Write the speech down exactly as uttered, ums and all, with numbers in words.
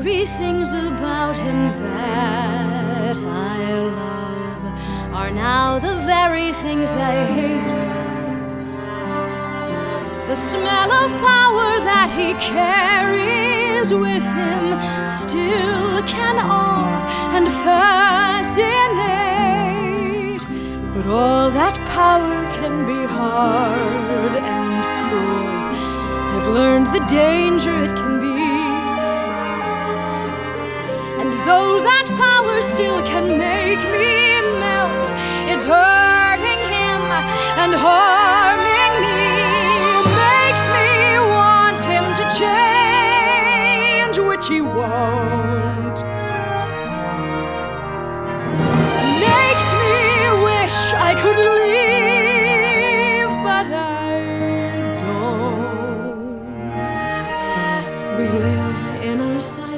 very things about him that I love are now the very things I hate. The smell of power that he carries with him still can awe and fascinate. But all that power can be hard and cruel. I've learned the danger it can be. And though that power still can make me melt, it's hurting him and harming me. Makes me want him to change, which he won't. Makes me wish I could leave, but I don't. We live in a silence